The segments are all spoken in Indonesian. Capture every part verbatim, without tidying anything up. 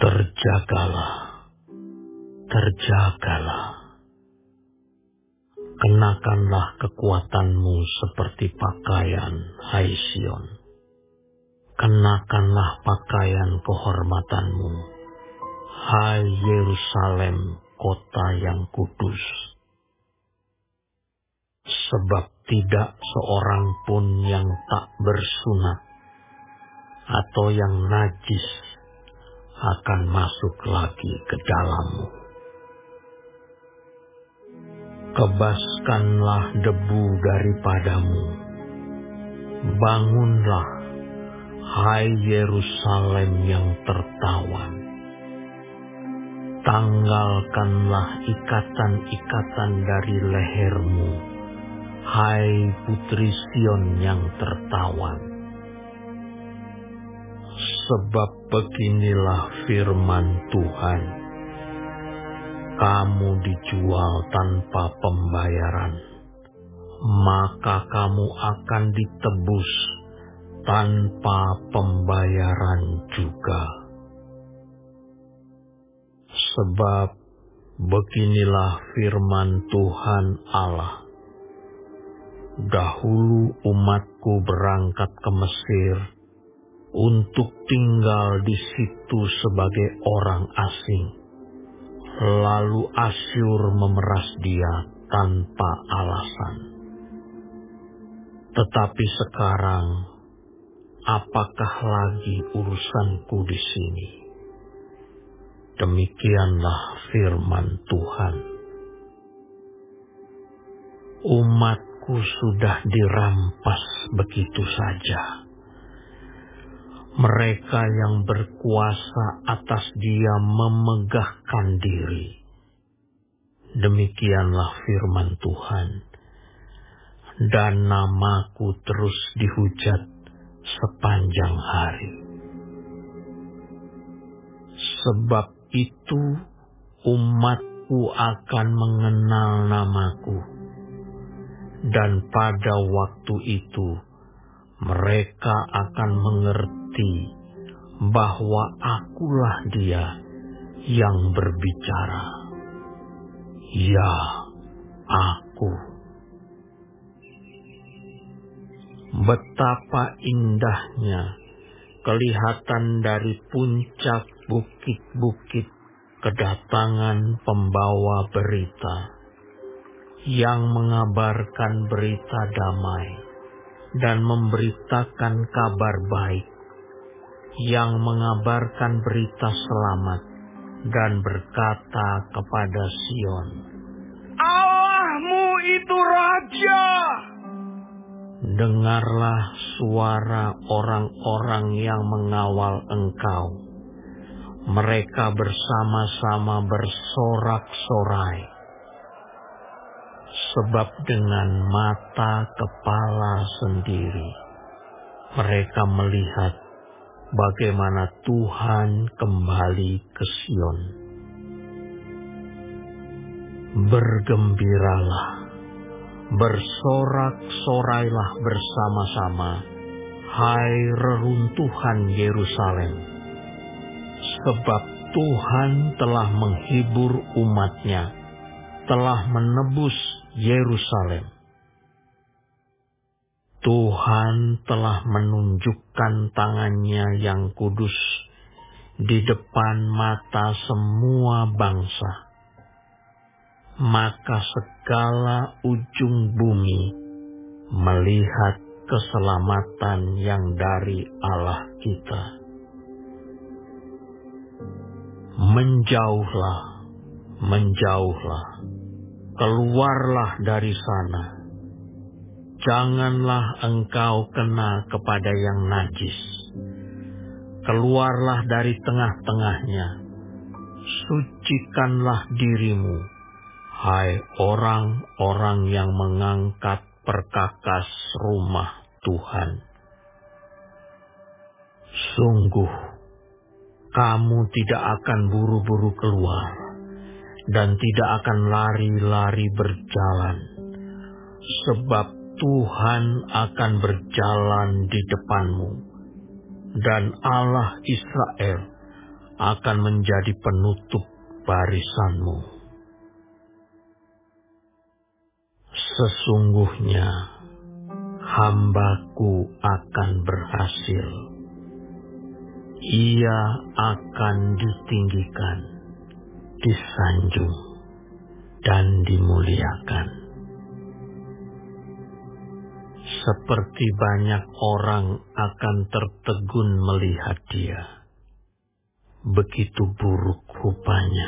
Terjagalah, terjagalah. Kenakanlah kekuatanmu seperti pakaian, hai Sion. Kenakanlah pakaian kehormatanmu, hai Yerusalem, kota yang kudus. Sebab tidak seorang pun yang tak bersunat atau yang najis akan masuk lagi ke dalammu. Kebaskanlah debu daripadamu. Bangunlah, hai Yerusalem yang tertawan. Tanggalkanlah ikatan-ikatan dari lehermu, hai Putri Sion yang tertawan. Sebab beginilah firman Tuhan, kamu dijual tanpa pembayaran, maka kamu akan ditebus tanpa pembayaran juga. Sebab beginilah firman Tuhan Allah, dahulu umatku berangkat ke Mesir untuk tinggal di situ sebagai orang asing. Lalu Asyur memeras dia tanpa alasan. Tetapi sekarang, apakah lagi urusanku di sini? Demikianlah firman Tuhan. Umatku sudah dirampas begitu saja. Mereka yang berkuasa atas dia memegahkan diri. Demikianlah firman Tuhan. Dan namaku terus dihujat sepanjang hari. Sebab itu umatku akan mengenal namaku. Dan pada waktu itu mereka akan mengerti bahwa akulah dia yang berbicara. Ya, aku. Betapa indahnya kelihatan dari puncak bukit-bukit kedatangan pembawa berita yang mengabarkan berita damai dan memberitakan kabar baik, yang mengabarkan berita selamat dan berkata kepada Sion, Allahmu itu Raja. dengarlah suara orang-orang yang mengawal engkau. Mereka bersama-sama bersorak-sorai. Sebab dengan mata kepala sendiri mereka melihat bagaimana Tuhan kembali ke Sion. Bergembiralah, bersorak-sorailah bersama-sama, hai reruntuhan Yerusalem. Sebab Tuhan telah menghibur umat-Nya, telah menebus Yerusalem. Tuhan telah menunjukkan tangannya yang kudus di depan mata semua bangsa. Maka segala ujung bumi melihat keselamatan yang dari Allah kita. Menjauhlah, menjauhlah, keluarlah dari sana. Janganlah engkau kena kepada yang najis. Keluarlah dari tengah-tengahnya. Sucikanlah dirimu, hai orang-orang yang mengangkat perkakas rumah Tuhan. Sungguh, kamu tidak akan buru-buru keluar dan tidak akan lari-lari berjalan. Sebab Tuhan akan berjalan di depanmu, dan Allah Israel akan menjadi penutup barisanmu. Sesungguhnya hamba-Ku akan berhasil. Ia akan ditinggikan, disanjung, dan dimuliakan. Seperti banyak orang akan tertegun melihat dia, begitu buruk rupanya,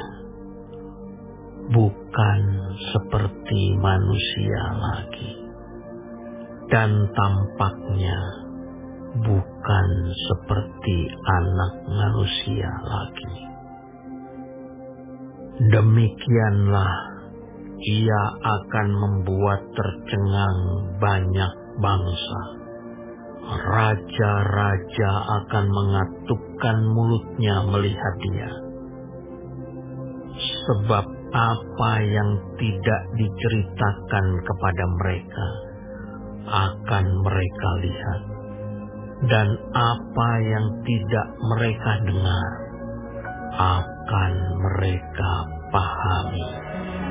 bukan seperti manusia lagi, dan tampaknya bukan seperti anak manusia lagi. Demikianlah ia akan membuat tercengang banyak bangsa. Raja-raja akan mengatupkan mulutnya melihat dia. Sebab apa yang tidak diceritakan kepada mereka akan mereka lihat, dan apa yang tidak mereka dengar akan mereka pahami.